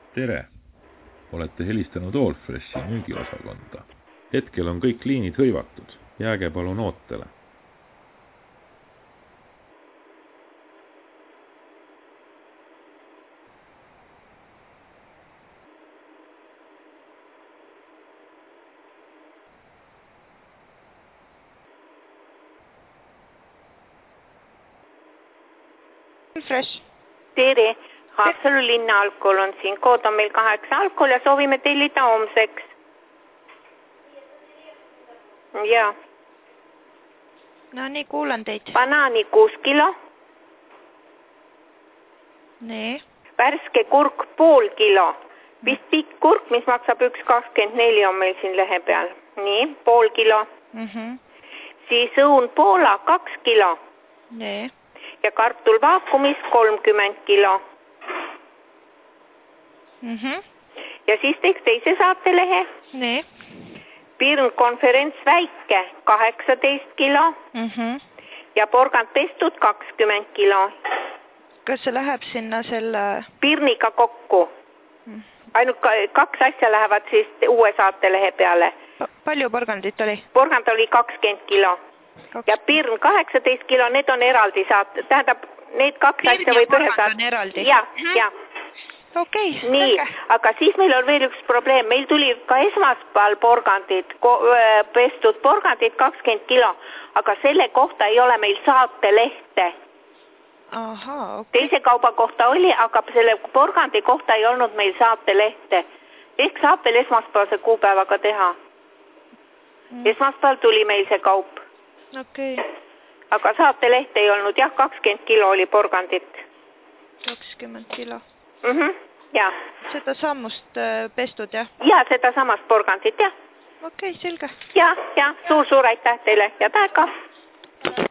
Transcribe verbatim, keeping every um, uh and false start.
Tere! Olete helistanud Allfreshi müügiosakonda. Hetkel on kõik liinid hõivatud. Jääge palun ootele. Fresh. Tere! Haapsalu linna alkohol on siin. Kood on meil kaheksa alkohol ja soovime tellida homseks. Jaa. No nii, kuulan teid. Banaani kuus kilo. Nii. Värske kurk pool kilo. Vist pikk kurk, mis maksab üks kakskümmend neli on meil siin lehe peal. Nii, pool kilo. Mhm. Siis õun Poola kaks kilo. Nii. Ja kartul vaakumis kolmkümmend kilo. Mhm. Ja siis teeks teise saatelehe. Nii. Pirn konferents väike kaheksateist kilo. Mhm. Ja porgand pestud kakskümmend kilo. Kas see läheb sinna selle... Pirniga kokku. Mm. Ainult kaks asja lähevad siis uue saatelehe peale. Palju porgandit oli? Porgand oli kakskümmend kilo. Kaks. Ja pirn kaheksateist kilo, need on eraldi saate. Tähendab, need kaks pirn asja võib ühe saate. Pirn on eraldi? Ja, ja. Okei, okay, nii, selge. Aga siis meil on veel üks probleem. Meil tuli ka esmaspäeval porgandid, pestud porgandid kakskümmend kilo, aga selle kohta ei ole meil saatelehte. Aha, okay. Teise kauba kohta oli, aga selle porgandi kohta ei olnud meil saatelehte. Ehk saab veel esmaspäevase kuupäevaga teha. Mm. Esmaspäeval tuli meil see kaup. Okei. Okay. Aga saateleht ei olnud, jah, kakskümmend kilo oli porgandit. kakskümmend kilo. Mhm, jah. Seda sammust äh, pestud, jah? Ja, seda samast porgandit, jah. Okei, okay, selge. Ja, ja, suur-suur aitäh teile ja päeva.